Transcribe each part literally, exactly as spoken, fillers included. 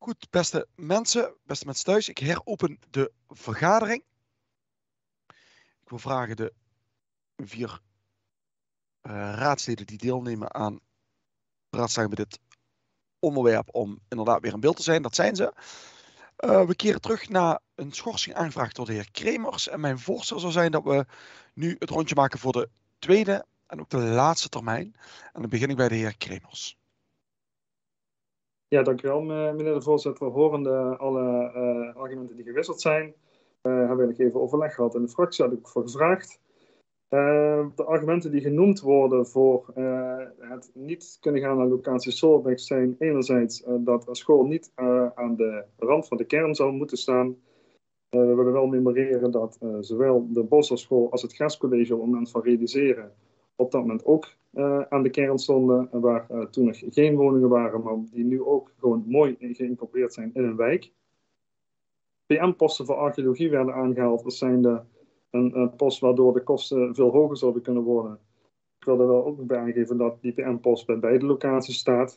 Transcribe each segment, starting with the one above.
Goed, beste mensen, beste mensen thuis, ik heropen de vergadering. Ik wil vragen de vier uh, raadsleden die deelnemen aan beraadslaging bij dit onderwerp om inderdaad weer in beeld te zijn. Dat zijn ze. Uh, we keren terug naar een schorsing aangevraagd door de heer Kremers. En mijn voorstel zou zijn dat we nu het rondje maken voor de tweede en ook de laatste termijn. En dan begin ik bij de heer Kremers. Ja, dank u wel, meneer de voorzitter. Horende alle uh, argumenten die gewisseld zijn, uh, hebben we nog even overleg gehad in de fractie, had ik voor gevraagd. Uh, de argumenten die genoemd worden voor uh, het niet kunnen gaan naar locatie Solweg zijn enerzijds uh, dat een school niet uh, aan de rand van de kern zou moeten staan. Uh, we willen wel memoreren dat uh, zowel de Bosserschool als het Gastcollege op het moment van realiseren op dat moment ook uh, aan de kern stonden, waar uh, toen nog geen woningen waren, maar die nu ook gewoon mooi geïncorporeerd zijn in een wijk. P M-posten voor archeologie werden aangehaald. Dat zijn de, een, een post waardoor de kosten veel hoger zouden kunnen worden. Ik wil er wel ook bij aangeven dat die P M-post bij beide locaties staat.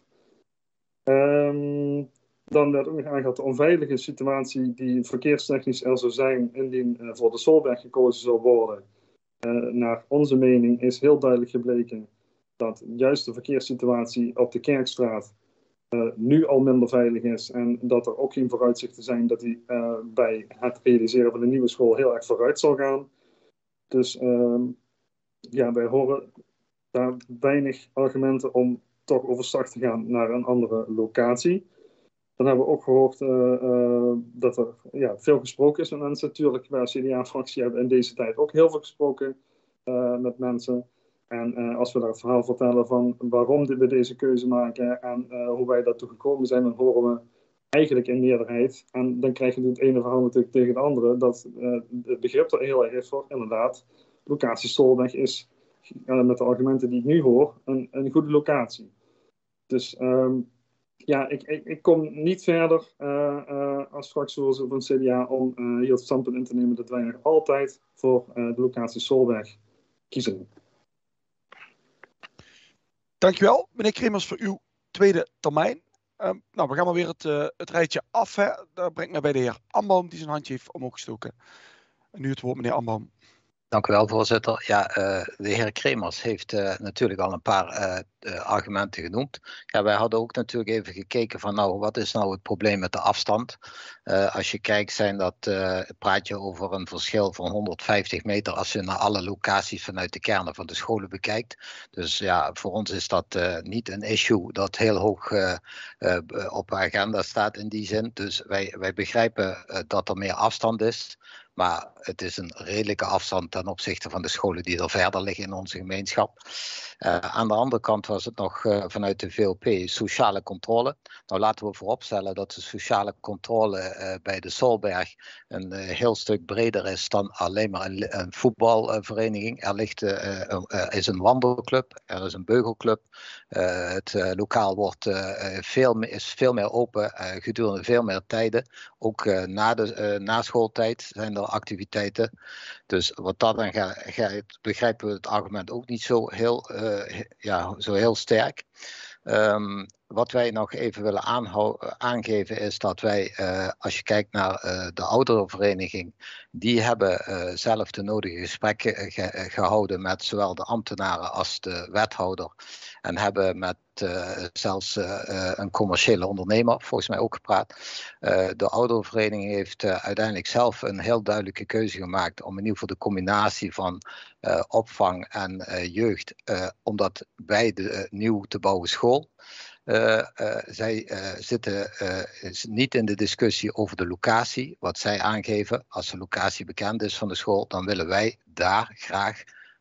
Um, dan werd ook nog aangehaald de onveilige situatie die verkeerstechnisch er zou zijn indien uh, voor de Solweg gekozen zou worden. Uh, naar onze mening is heel duidelijk gebleken dat juist de verkeerssituatie op de Kerkstraat uh, nu al minder veilig is en dat er ook geen vooruitzichten zijn dat die uh, bij het realiseren van de nieuwe school heel erg vooruit zal gaan. Dus uh, ja, wij horen daar weinig argumenten om toch overstag te gaan naar een andere locatie. Dan hebben we ook gehoord uh, uh, dat er ja, veel gesproken is met mensen. Natuurlijk, wij als C D A-fractie hebben in deze tijd ook heel veel gesproken uh, met mensen. En uh, als we daar het verhaal vertellen van waarom we deze keuze maken en uh, hoe wij daartoe gekomen zijn, dan horen we eigenlijk in meerderheid. En dan krijg je het ene verhaal natuurlijk tegen het andere. Dat uh, het begrip er heel erg is voor, inderdaad, locatie Solweg is, uh, met de argumenten die ik nu hoor, een, een goede locatie. Dus Um, Ja, ik, ik, ik kom niet verder uh, uh, als fractievoorzitter van het C D A om uh, hier het standpunt in te nemen dat wij nog altijd voor uh, de locatie Solweg kiezen. Dankjewel, meneer Kremers, voor uw tweede termijn. Uh, nou, we gaan maar weer het, uh, het rijtje af. Hè. Dat brengt mij bij de heer Ambaum, die zijn handje heeft omhoog gestoken. En nu het woord, meneer Ambaum. Dank u wel, voorzitter. Ja, uh, de heer Kremers heeft uh, natuurlijk al een paar uh, uh, argumenten genoemd. Ja, wij hadden ook natuurlijk even gekeken van nou, wat is nou het probleem met de afstand? Uh, als je kijkt, zijn dat, uh, praat je over een verschil van honderdvijftig meter als je naar alle locaties vanuit de kernen van de scholen bekijkt. Dus ja, voor ons is dat uh, niet een issue dat heel hoog uh, uh, op de agenda staat in die zin. Dus wij, wij begrijpen uh, dat er meer afstand is. Maar het is een redelijke afstand ten opzichte van de scholen die er verder liggen in onze gemeenschap. Uh, aan de andere kant was het nog uh, vanuit de V O P sociale controle. Nou, laten we vooropstellen dat de sociale controle uh, bij de Solberg een uh, heel stuk breder is dan alleen maar een, een voetbalvereniging. Er ligt, uh, uh, uh, is een wandelclub, er is een beugelclub. Uh, het uh, lokaal wordt, uh, veel, is veel meer open uh, gedurende veel meer tijden. Ook uh, na, de, uh, na schooltijd zijn er activiteiten. Dus wat dat dan gaat, begrijpen we het argument ook niet zo heel, uh, ja, zo heel sterk. Um, wat wij nog even willen aangeven is dat wij, uh, als je kijkt naar uh, de ouderenvereniging, die hebben uh, zelf de nodige gesprekken ge gehouden met zowel de ambtenaren als de wethouder. En hebben met uh, zelfs uh, een commerciële ondernemer volgens mij ook gepraat. Uh, de ouderenvereniging heeft uh, uiteindelijk zelf een heel duidelijke keuze gemaakt om in ieder geval de combinatie van uh, opvang en uh, jeugd, uh, om dat bij de uh, nieuw te bouwen school. Uh, uh, zij uh, zitten uh, niet in de discussie over de locatie, wat zij aangeven. Als de locatie bekend is van de school, dan willen wij daar graag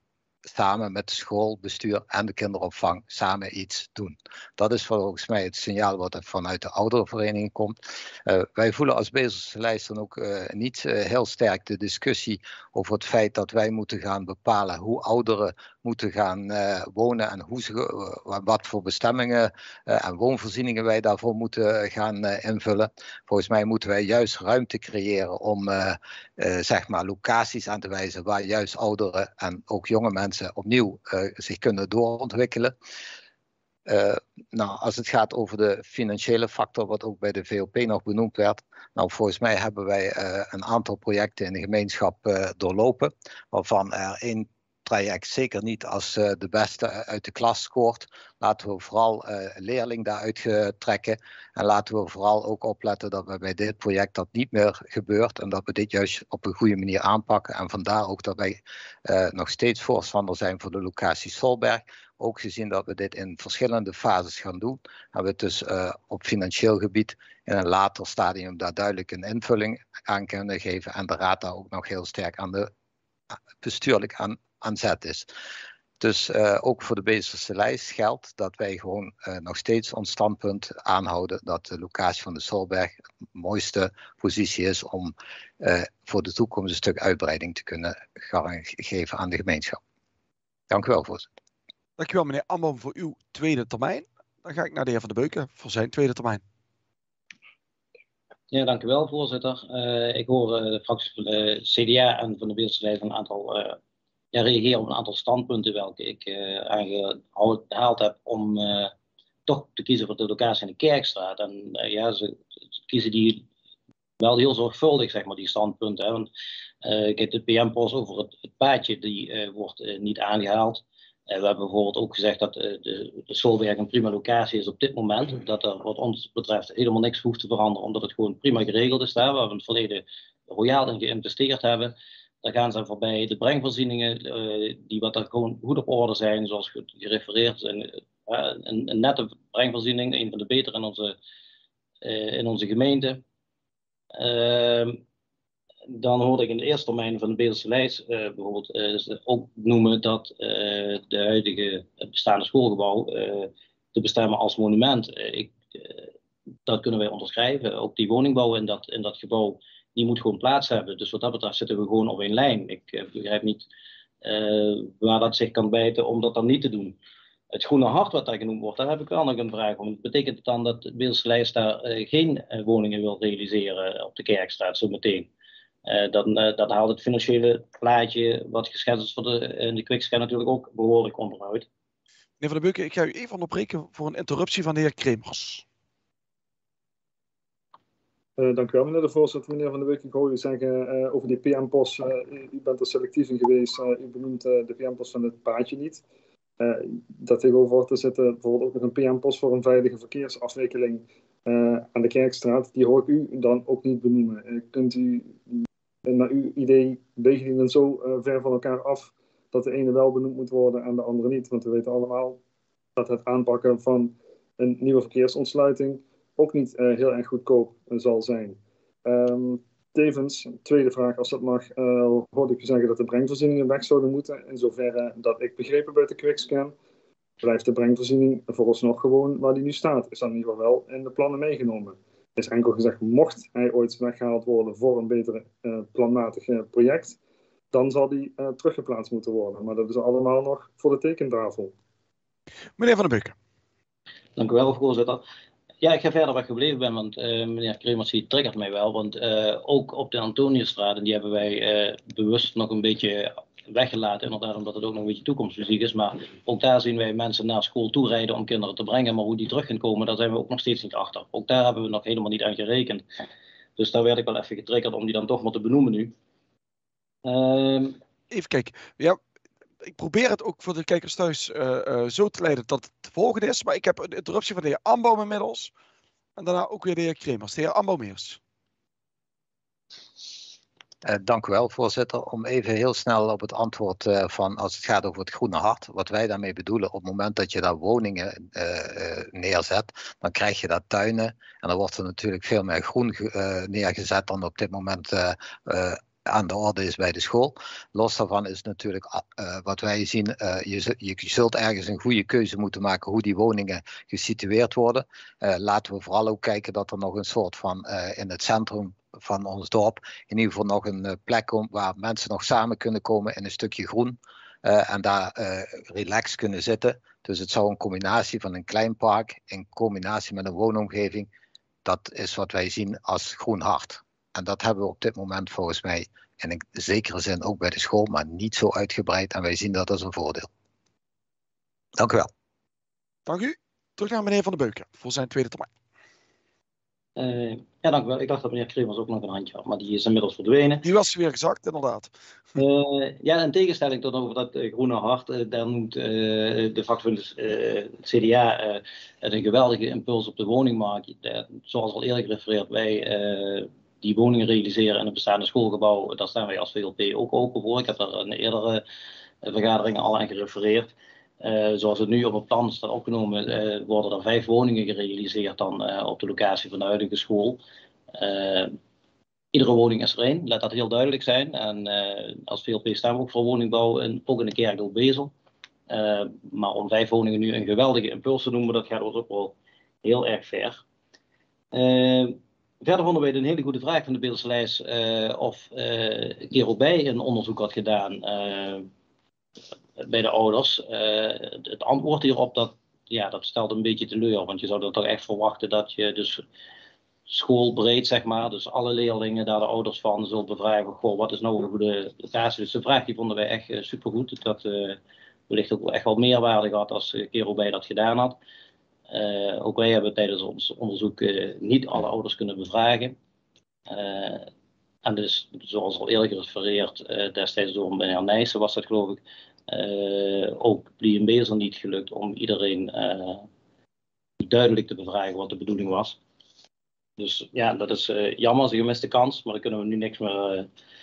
samen met de schoolbestuur en de kinderopvang samen iets doen. Dat is volgens mij het signaal wat er vanuit de ouderenvereniging komt. Uh, wij voelen als Bezerselijst dan ook uh, niet uh, heel sterk de discussie over het feit dat wij moeten gaan bepalen hoe ouderen moeten gaan uh, wonen en hoe ze, uh, wat voor bestemmingen uh, en woonvoorzieningen wij daarvoor moeten gaan uh, invullen. Volgens mij moeten wij juist ruimte creëren om uh, uh, zeg maar locaties aan te wijzen waar juist ouderen en ook jonge mensen opnieuw uh, zich kunnen doorontwikkelen. Uh, nou, als het gaat over de financiële factor, wat ook bij de V O P nog benoemd werd. Nou, volgens mij hebben wij uh, een aantal projecten in de gemeenschap uh, doorlopen, waarvan er één traject zeker niet als uh, de beste uit de klas scoort. Laten we vooral uh, leerling daaruit trekken. En laten we vooral ook opletten dat we bij dit project dat niet meer gebeurt. En dat we dit juist op een goede manier aanpakken. En vandaar ook dat wij uh, nog steeds voorstander zijn voor de locatie Solberg. Ook gezien dat we dit in verschillende fases gaan doen. En we dus uh, op financieel gebied in een later stadium daar duidelijk een invulling aan kunnen geven. En de raad daar ook nog heel sterk aan de bestuurlijk aan, aan zet is. Dus uh, ook voor de Beesterse lijst geldt dat wij gewoon uh, nog steeds ons standpunt aanhouden dat de locatie van de Solberg de mooiste positie is om uh, voor de toekomst een stuk uitbreiding te kunnen geven aan de gemeenschap. Dank u wel, voorzitter. Dank u wel, meneer Amboom, voor uw tweede termijn. Dan ga ik naar de heer Van der Beuken voor zijn tweede termijn. Ja, dank u wel, voorzitter. Uh, ik hoor uh, de fracties van de C D A en van de Beeldse Lijst een aantal uh, ja, reageren op een aantal standpunten welke ik uh, aangehaald heb om uh, toch te kiezen voor de locatie in de Kerkstraat. En uh, ja, ze, ze kiezen die wel heel zorgvuldig, zeg maar, die standpunten. Hè? Want uh, kijk, de P M-post over het, het paadje, die uh, wordt uh, niet aangehaald. Uh, we hebben bijvoorbeeld ook gezegd dat uh, de, de Solberg een prima locatie is op dit moment. Dat er wat ons betreft helemaal niks hoeft te veranderen, omdat het gewoon prima geregeld is daar. Waar we in het verleden royaal in geïnvesteerd hebben. Daar gaan ze voorbij. De brengvoorzieningen, uh, die wat er gewoon goed op orde zijn, zoals gerefereerd zijn. Uh, een, een nette brengvoorziening, een van de betere in onze, uh, in onze gemeente. Uh, Dan hoorde ik in de eerste termijn van de Beeldse Lijst uh, bijvoorbeeld uh, ook noemen dat uh, de huidige het bestaande schoolgebouw uh, te bestemmen als monument. Uh, ik, uh, dat kunnen wij onderschrijven. Ook die woningbouw in dat, in dat gebouw, die moet gewoon plaats hebben. Dus wat dat betreft zitten we gewoon op één lijn. Ik uh, begrijp niet uh, waar dat zich kan bijten om dat dan niet te doen. Het groene hart wat daar genoemd wordt, daar heb ik wel nog een vraag om. Betekent het dan dat de Beeldse Lijst daar uh, geen uh, woningen wil realiseren op de Kerkstraat zo meteen? Uh, dan, uh, dat haalt het financiële plaatje wat geschetst is voor de, in de Quickscan natuurlijk ook behoorlijk onderuit. Meneer Van der Beuken, ik ga u even onderbreken voor een interruptie van de heer Kremers. Uh, dank u wel, meneer de voorzitter. Meneer Van der Beuken, ik hoor u zeggen uh, over die P M-post. Uh, u bent er selectief in geweest. Uh, u benoemt uh, de P M-post van het paadje niet. Uh, dat tegenover te zitten bijvoorbeeld ook nog een P M-post voor een veilige verkeersafwikkeling uh, aan de Kerkstraat. Die hoor ik u dan ook niet benoemen. Uh, kunt u naar uw idee wegen die dan zo uh, ver van elkaar af dat de ene wel benoemd moet worden en de andere niet? Want we weten allemaal dat het aanpakken van een nieuwe verkeersontsluiting ook niet uh, heel erg goedkoop uh, zal zijn. Um, tevens, tweede vraag, als dat mag, uh, hoorde ik u zeggen dat de brengvoorzieningen weg zouden moeten. In zoverre dat ik begrepen bij de Quickscan, blijft de brengvoorziening vooralsnog gewoon waar die nu staat. Is dat in ieder geval wel in de plannen meegenomen. Er is enkel gezegd, mocht hij ooit weggehaald worden voor een beter uh, planmatig uh, project, dan zal die uh, teruggeplaatst moeten worden. Maar dat is allemaal nog voor de tekentafel. Meneer Van der Beuken. Dank u wel, voorzitter. Ja, ik ga verder waar ik gebleven ben, want uh, meneer Kremers die triggert mij wel. Want uh, ook op de Antoniusstraat, en die hebben wij uh, bewust nog een beetje weggelaten, inderdaad, omdat het ook nog een beetje toekomstmuziek is. Maar ook daar zien wij mensen naar school toe rijden om kinderen te brengen. Maar hoe die terug gaan komen, daar zijn we ook nog steeds niet achter. Ook daar hebben we nog helemaal niet aan gerekend. Dus daar werd ik wel even getriggerd om die dan toch maar te benoemen nu. Uh, even kijken. Ja, ik probeer het ook voor de kijkers thuis uh, uh, zo te leiden dat het het volgende is. Maar ik heb een interruptie van de heer Amboom inmiddels. En daarna ook weer de heer Kremers. De heer Amboom eerst. Uh, dank u wel, voorzitter. Om even heel snel op het antwoord uh, van als het gaat over het groene hart. Wat wij daarmee bedoelen, op het moment dat je daar woningen uh, uh, neerzet, dan krijg je daar tuinen. En dan wordt er natuurlijk veel meer groen uh, neergezet dan op dit moment uh, uh, aan de orde is bij de school. Los daarvan is natuurlijk uh, wat wij zien, uh, je, je zult ergens een goede keuze moeten maken hoe die woningen gesitueerd worden. Uh, laten we vooral ook kijken dat er nog een soort van uh, in het centrum van ons dorp in ieder geval nog een uh, plek komt waar mensen nog samen kunnen komen in een stukje groen uh, en daar uh, relaxed kunnen zitten. Dus het zou een combinatie van een klein park in combinatie met een woonomgeving, dat is wat wij zien als groen hart. En dat hebben we op dit moment volgens mij in een zekere zin ook bij de school, maar niet zo uitgebreid. En wij zien dat als een voordeel. Dank u wel. Dank u. terug naar meneer Van den Beuken voor zijn tweede termijn. Uh, ja, dank u wel. Ik dacht dat meneer Kremers ook nog een handje had, maar die is inmiddels verdwenen. Die was weer gezakt, inderdaad. Uh, ja, in tegenstelling tot over dat uh, groene hart, uh, daar noemt uh, de vakbond uh, C D A uh, een geweldige impuls op de woningmarkt. Uh, zoals al eerder gerefereerd, wij uh, die woningen realiseren in het bestaande schoolgebouw, daar staan wij als V L P ook open voor. Ik heb daar in eerdere uh, vergaderingen al aan gerefereerd. Uh, zoals het nu op het plan staat opgenomen, uh, worden er vijf woningen gerealiseerd dan uh, op de locatie van de huidige school. Uh, iedere woning is er één, laat dat heel duidelijk zijn. En uh, als V L P staan we ook voor woningbouw, en ook in de Kerkdorp Bezel. Uh, maar om vijf woningen nu een geweldige impuls te noemen, dat gaat ons ook wel heel erg ver. Uh, verder vonden wij het een hele goede vraag van de Beelse lijst uh, of uh, Kerel Bij een onderzoek had gedaan. Uh, bij de ouders. Uh, het antwoord hierop, dat, ja, dat stelt een beetje teleur, want je zou dan toch echt verwachten dat je dus schoolbreed, zeg maar, dus alle leerlingen daar de ouders van zult bevragen, goh, wat is nou een goede locatie. Dus de vraag die vonden wij echt uh, supergoed. Dat uh, wellicht ook echt wel meerwaarde gehad als uh, Kerel Bij dat gedaan had. Uh, ook wij hebben tijdens ons onderzoek uh, niet alle ouders kunnen bevragen. Uh, en dus, zoals al eerder gerefereerd, uh, destijds door meneer Nijssen was dat, geloof ik, Uh, ook die in Bezel niet gelukt om iedereen uh, duidelijk te bevragen wat de bedoeling was. Dus ja, dat is uh, jammer, is een gemiste kans, maar daar kunnen we nu niks meer uh,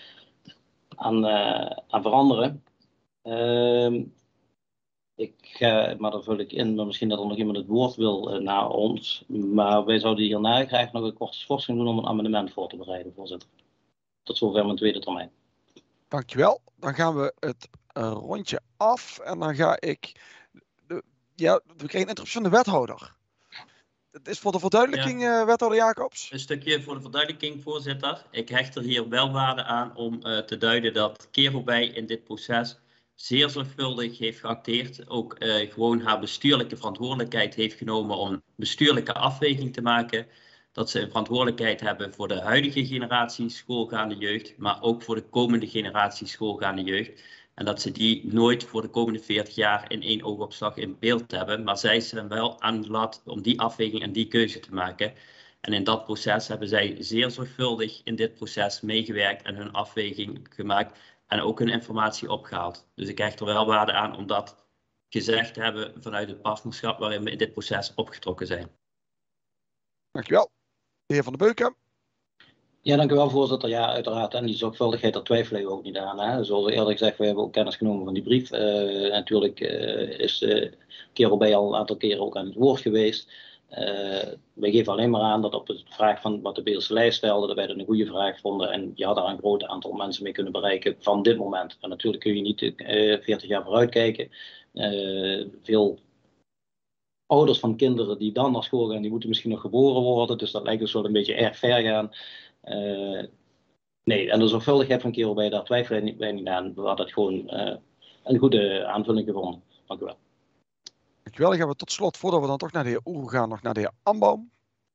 aan, uh, aan veranderen. Uh, ik ga, maar daar vul ik in, maar misschien dat er nog iemand het woord wil uh, na ons. Maar wij zouden hierna graag nog een korte schorsing doen om een amendement voor te bereiden, voorzitter. Tot zover mijn tweede termijn. Dankjewel. Dan gaan we het uh, rondje af en dan ga ik... De, ja, we krijgen een interruptie van de wethouder. Het is voor de verduidelijking, ja. uh, wethouder Jacobs. Een stukje voor de verduidelijking, voorzitter. Ik hecht er hier wel waarde aan om uh, te duiden dat Kerel Bij in dit proces zeer zorgvuldig heeft geacteerd. Ook uh, gewoon haar bestuurlijke verantwoordelijkheid heeft genomen om bestuurlijke afweging te maken. Dat ze een verantwoordelijkheid hebben voor de huidige generatie schoolgaande jeugd, maar ook voor de komende generatie schoolgaande jeugd. En dat ze die nooit voor de komende veertig jaar in één oogopslag in beeld hebben. Maar zij zijn wel aan de lat om die afweging en die keuze te maken. En in dat proces hebben zij zeer zorgvuldig in dit proces meegewerkt en hun afweging gemaakt. En ook hun informatie opgehaald. Dus ik hecht er wel waarde aan om dat gezegd te hebben vanuit het partnerschap waarin we in dit proces opgetrokken zijn. Dankjewel. De heer Van den Beuken. Ja, dank u wel, voorzitter. Ja, uiteraard. En die zorgvuldigheid, daar twijfelen we ook niet aan. Hè. Zoals eerlijk gezegd, we hebben ook kennis genomen van die brief. Uh, natuurlijk uh, is uh, Kerel Bij al een aantal keren ook aan het woord geweest. Uh, wij geven alleen maar aan dat op de vraag van wat de Beelse lijst stelde, dat wij dat een goede vraag vonden. En je had daar een groot aantal mensen mee kunnen bereiken van dit moment. En natuurlijk kun je niet uh, veertig jaar vooruit kijken. Uh, veel ouders van kinderen die dan naar school gaan, die moeten misschien nog geboren worden. Dus dat lijkt dus wel een beetje erg ver gaan. Uh, nee, en de zorgvuldigheid van Kerel Bij, daar twijfelen wij niet aan. We hadden het gewoon uh, een goede aanvulling gevonden. Dank u wel. Dankjewel. Dan gaan we tot slot, voordat we dan toch naar de heer Oehoe gaan, nog naar de heer Ambaum.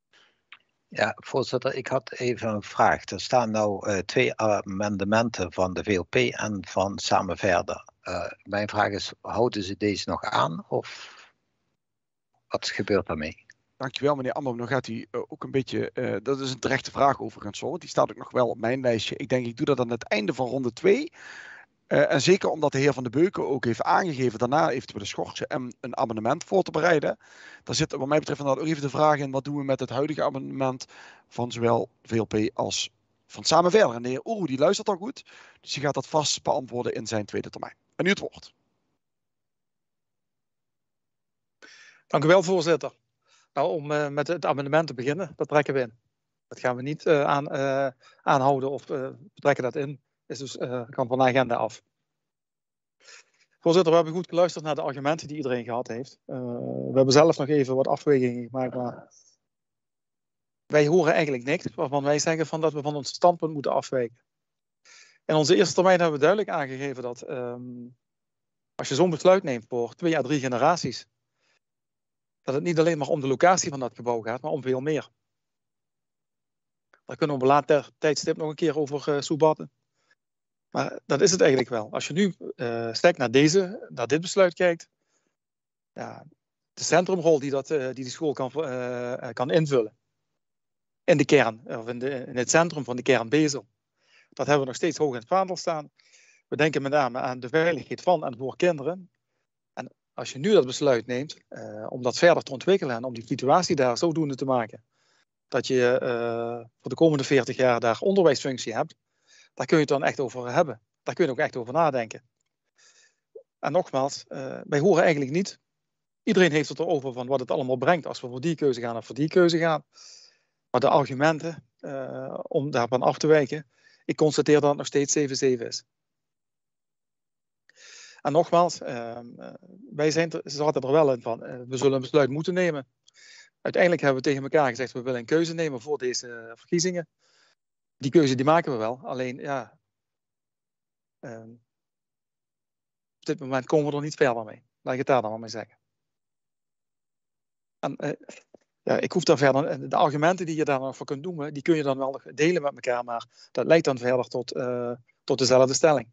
Ja, voorzitter, ik had even een vraag. Er staan nou uh, twee amendementen van de V L P en van Samen Verder. Uh, mijn vraag is, houden ze deze nog aan of wat gebeurt daarmee? Dankjewel, meneer Ambaum. Dan gaat hij uh, ook een beetje... Uh, dat is een terechte vraag overigens hoor. Die staat ook nog wel op mijn lijstje. Ik denk, ik doe dat aan het einde van ronde twee. Uh, en zeker omdat de heer Van den Beuken ook heeft aangegeven daarna eventueel te schorsen en een amendement voor te bereiden. Daar zit wat mij betreft ook even de vraag in, wat doen we met het huidige amendement van zowel V L P als van Samen Verder. En de heer Oehoe die luistert al goed, dus die gaat dat vast beantwoorden in zijn tweede termijn. En nu het woord. Dank u wel, voorzitter. Nou, om uh, met het amendement te beginnen, dat trekken we in. Dat gaan we niet uh, aan, uh, aanhouden of uh, we trekken dat in. Is dus, uh, kan van de agenda af. Voorzitter, we hebben goed geluisterd naar de argumenten die iedereen gehad heeft. Uh, we hebben zelf nog even wat afwegingen gemaakt, maar wij horen eigenlijk niks waarvan wij zeggen van dat we van ons standpunt moeten afwijken. In onze eerste termijn hebben we duidelijk aangegeven dat um, als je zo'n besluit neemt voor twee à drie generaties, dat het niet alleen maar om de locatie van dat gebouw gaat, maar om veel meer. Daar kunnen we op een later tijdstip nog een keer over uh, soebatten. Maar dat is het eigenlijk wel. Als je nu uh, sterk naar, deze, naar dit besluit kijkt, ja, de centrumrol die, dat, uh, die de school kan, uh, kan invullen. In de kern, of in, de, in het centrum van de kern Bezel. Dat hebben we nog steeds hoog in het vaandel staan. We denken met name aan de veiligheid van en voor kinderen. En als je nu dat besluit neemt uh, om dat verder te ontwikkelen en om die situatie daar zodoende te maken dat je uh, voor de komende veertig jaar daar onderwijsfunctie hebt, daar kun je het dan echt over hebben. Daar kun je ook echt over nadenken. En nogmaals, uh, wij horen eigenlijk niet. Iedereen heeft het erover van wat het allemaal brengt als we voor die keuze gaan of voor die keuze gaan. Maar de argumenten uh, om daarvan af te wijken, ik constateer dat het nog steeds zeven zeven is. En nogmaals, uh, wij zijn er, zaten er wel in van, uh, we zullen een besluit moeten nemen. Uiteindelijk hebben we tegen elkaar gezegd, we willen een keuze nemen voor deze verkiezingen. Die keuze die maken we wel, alleen ja, uh, op dit moment komen we er niet verder mee. Laat ik het daar dan maar mee zeggen. En, uh, ja, ik hoef daar verder, de argumenten die je daar nog voor kunt noemen, die kun je dan wel delen met elkaar, maar dat leidt dan verder tot, uh, tot dezelfde stelling.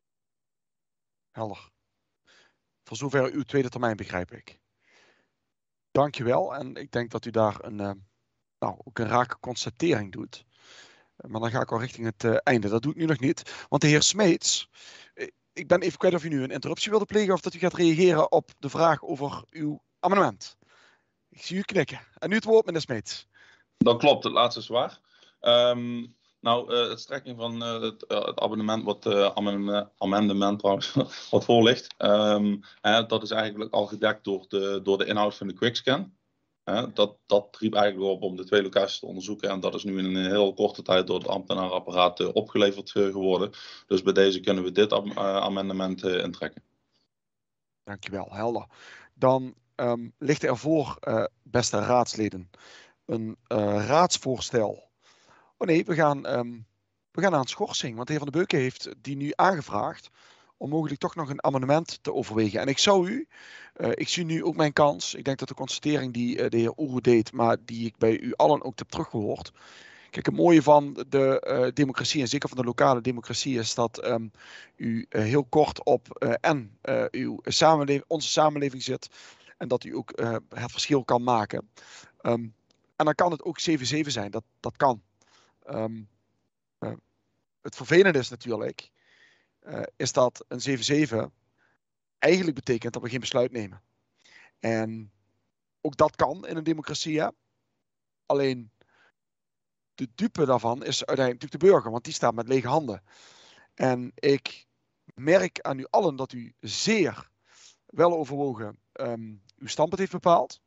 Helder. Voor zover uw tweede termijn begrijp ik. Dankjewel en ik denk dat u daar een, uh, nou, ook een rake constatering doet. Maar dan ga ik al richting het uh, einde. Dat doe ik nu nog niet. Want de heer Smeets, ik ben even kwijt of u nu een interruptie wilde plegen of dat u gaat reageren op de vraag over uw amendement. Ik zie u knikken. En nu het woord, meneer Smeets. Dat klopt, het laatste is waar. Um, nou, uh, het strekking van uh, het, uh, het abonnement, wat uh, amendement, amendement trouwens, wat voor ligt, um, uh, dat is eigenlijk al gedekt door de, door de inhoud van de quickscan. Uh, dat, dat riep eigenlijk op om de twee locaties te onderzoeken en dat is nu in een heel korte tijd door het ambtenaarapparaat uh, opgeleverd uh, geworden. Dus bij deze kunnen we dit am uh, amendement uh, intrekken. Dankjewel, helder. Dan um, ligt er voor, uh, beste raadsleden, een uh, raadsvoorstel. Oh nee, we gaan, um, we gaan aan schorsing. Want de heer Van den Beuken heeft die nu aangevraagd om mogelijk toch nog een amendement te overwegen. En ik zou u, uh, ik zie nu ook mijn kans. Ik denk dat de constatering die uh, de heer Oeroe deed, maar die ik bij u allen ook heb teruggehoord. Kijk, het mooie van de uh, democratie en zeker van de lokale democratie is dat um, u uh, heel kort op uh, en uh, uw samenleving, onze samenleving zit. En dat u ook uh, het verschil kan maken. Um, en dan kan het ook zeven zeven zijn. Dat, dat kan. Um, uh, het vervelende is natuurlijk, uh, is dat een zeven zeven eigenlijk betekent dat we geen besluit nemen. En ook dat kan in een democratie. Ja? Alleen de dupe daarvan is uiteindelijk de burger, want die staat met lege handen. En ik merk aan u allen dat u zeer wel overwogen um, uw standpunt heeft bepaald.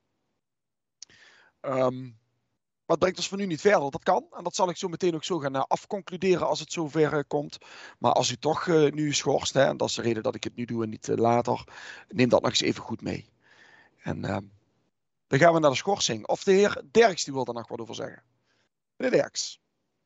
Um, maar het brengt ons van nu niet verder. Dat kan. En dat zal ik zo meteen ook zo gaan uh, afconcluderen als het zover uh, komt. Maar als u toch uh, nu schorst, hè, en dat is de reden dat ik het nu doe en niet uh, later, neem dat nog eens even goed mee. En uh, dan gaan we naar de schorsing. Of de heer Derks die wil daar nog wat over zeggen. Meneer Derks.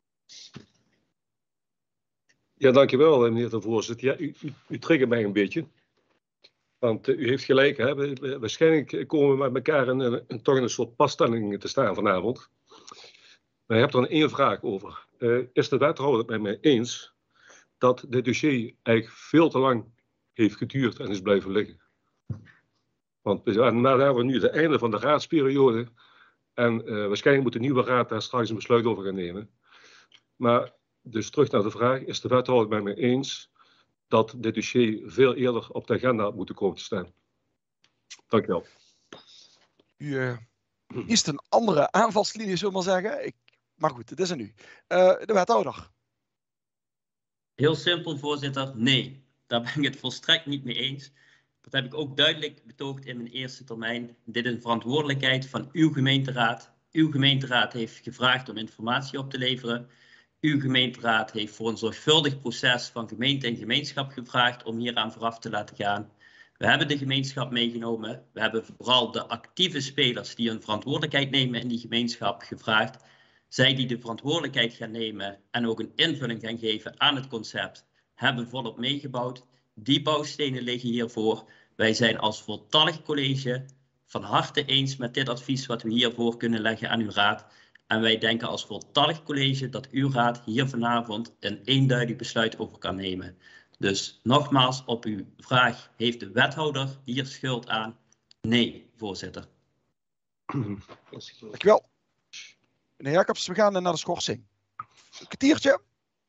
Ja, dankjewel meneer de voorzitter. Ja, u, u, u triggert mij een beetje. Want uh, u heeft gelijk, hè? We, we, waarschijnlijk komen we met elkaar in een, een, toch in een soort passtelling te staan vanavond. Maar ik heb er een één vraag over. Uh, is de wethouder het met mij eens dat dit dossier eigenlijk veel te lang heeft geduurd en is blijven liggen? Want we zijn we nu het einde van de raadsperiode en uh, waarschijnlijk moet de nieuwe raad daar straks een besluit over gaan nemen. Maar dus terug naar de vraag, is de wethouder het met mij eens dat dit dossier veel eerder op de agenda had moeten komen te staan? Dank u wel. U uh, kiest een andere aanvalslinie, zullen we maar zeggen. Ik, maar goed, het is aan u. Uh, de wethouder. Heel simpel, voorzitter. Nee, daar ben ik het volstrekt niet mee eens. Dat heb ik ook duidelijk betoogd in mijn eerste termijn. Dit is een verantwoordelijkheid van uw gemeenteraad. Uw gemeenteraad heeft gevraagd om informatie op te leveren. Uw gemeenteraad heeft voor een zorgvuldig proces van gemeente en gemeenschap gevraagd om hieraan vooraf te laten gaan. We hebben de gemeenschap meegenomen. We hebben vooral de actieve spelers die hun verantwoordelijkheid nemen in die gemeenschap gevraagd. Zij die de verantwoordelijkheid gaan nemen en ook een invulling gaan geven aan het concept, hebben volop meegebouwd. Die bouwstenen liggen hiervoor. Wij zijn als voltallig college van harte eens met dit advies wat we hiervoor kunnen leggen aan uw raad. En wij denken als voltallig college dat uw raad hier vanavond een eenduidig besluit over kan nemen. Dus nogmaals op uw vraag, heeft de wethouder hier schuld aan? Nee, voorzitter. Dankjewel. Meneer Jacobs, we gaan naar de schorsing. Een kwartiertje.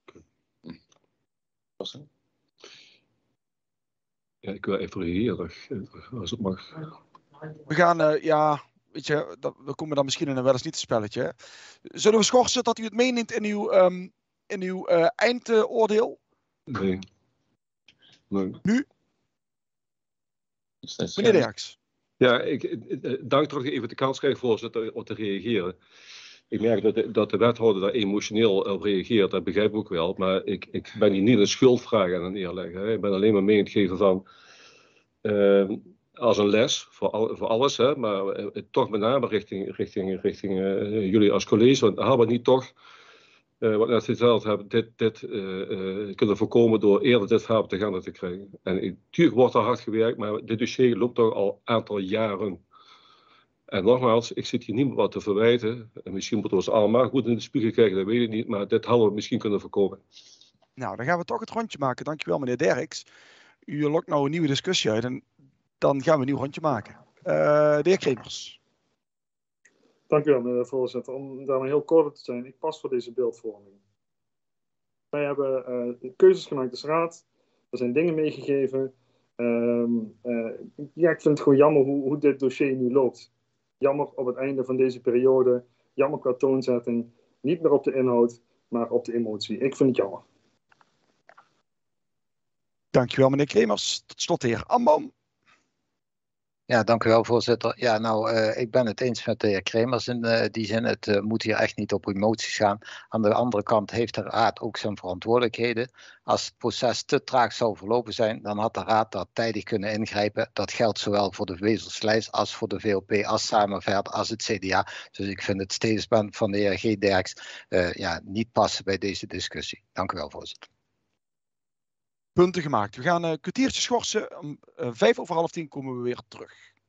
Ja, ik wil even reageren, als het mag. We gaan, uh, ja, weet je, dat, we komen dan misschien in een wel eens niet spelletje. Hè? Zullen we schorsen dat u het meeneemt in uw, um, in uw uh, eindoordeel? Nee. nee. Nu? Meneer Derks. Ja, ik, ik dank toch even de kans krijgen, voorzitter, om te reageren. Ik merk dat de, dat de wethouder daar emotioneel op reageert, dat begrijp ik ook wel. Maar ik, ik ben hier niet een schuldvraag aan het neerleggen. Hè. Ik ben alleen maar mee aan het geven van, uh, als een les, voor, al, voor alles. Hè, maar uh, toch met name richting, richting, richting uh, jullie als college. Want hadden we niet toch, uh, wat ik net verteld heb, dit, dit uh, uh, kunnen voorkomen door eerder dit verhaal te gaan te krijgen. En natuurlijk wordt er hard gewerkt, maar dit dossier loopt toch al een aantal jaren. En nogmaals, ik zit hier niemand wat te verwijten. En misschien moeten we ons allemaal goed in de spiegel kijken, dat weet ik niet. Maar dit hadden we misschien kunnen voorkomen. Nou, dan gaan we toch het rondje maken. Dankjewel, meneer Derks. U lokt nou een nieuwe discussie uit en dan gaan we een nieuw rondje maken. Uh, de heer Kremers. Dank u wel, meneer de voorzitter. Om daarmee heel kort te zijn, ik pas voor deze beeldvorming. Wij hebben uh, keuzes gemaakt als raad. Er zijn dingen meegegeven. Um, uh, ja, ik vind het gewoon jammer hoe, hoe dit dossier nu loopt. Jammer op het einde van deze periode. Jammer qua toonzetting. Niet meer op de inhoud, maar op de emotie. Ik vind het jammer. Dankjewel, meneer Kremers. Tot slot de heer Amboom. Ja, dank u wel, voorzitter. Ja, nou, uh, ik ben het eens met de heer Kremers in uh, die zin. Het uh, moet hier echt niet op emoties gaan. Aan de andere kant heeft de raad ook zijn verantwoordelijkheden. Als het proces te traag zou verlopen zijn, dan had de raad daar tijdig kunnen ingrijpen. Dat geldt zowel voor de Wezerslijst als voor de V O P, als Samenveld, als het C D A. Dus ik vind het statement van de heer G. Derks uh, ja, niet passen bij deze discussie. Dank u wel, voorzitter. Punten gemaakt. We gaan een kwartiertje schorsen. Om uh, vijf over half tien komen we weer terug.